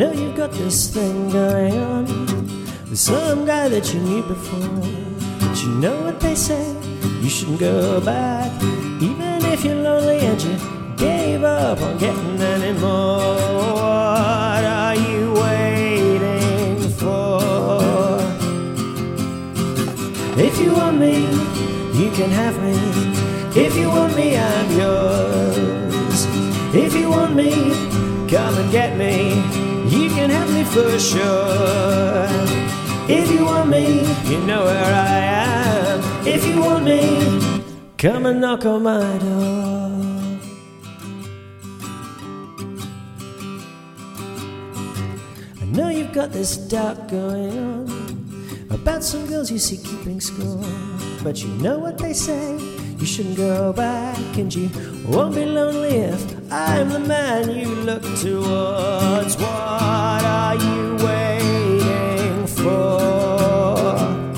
know you've got this thing going on with some guy that you knew before. But you know what they say, you shouldn't go back, even if you're lonely and you gave up on getting any more. What are you waiting for? If you want me, you can have me. If you want me, I'm yours. If you want me, come and get me. You can have me for sure. If you want me, you know where I am. If you want me, come and knock on my door. I know you've got this doubt going on about some girls you see keeping score. But you know what they say, you shouldn't go back, and you won't be lonely if I'm the man you look towards. What are you waiting for?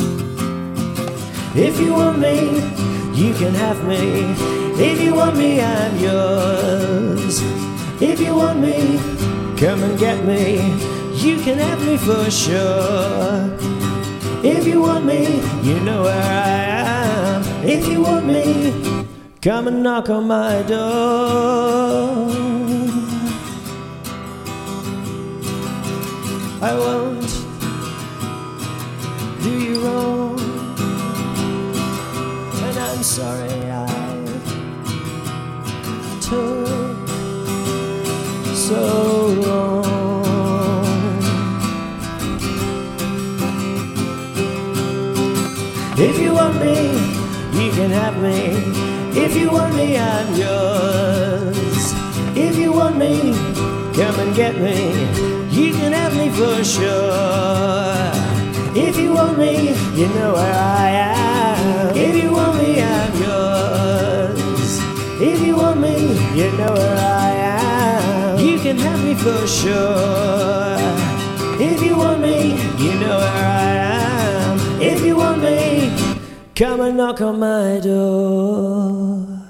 If you want me, you can have me. If you want me, I'm yours. If you want me, come and get me. You can have me for sure. If you want me, you know where I am. If you want me, come and knock on my door. I won't do you wrong, and I'm sorry I took so long. If you want me, you can have me. If you want me, I'm yours. If you want me, come and get me. You can have me for sure. If you want me, you know where I am. If you want me, I'm yours. If you want me, you know where I am. You can have me for sure. If you want me, you know where I am. If you want me, come and knock on my door.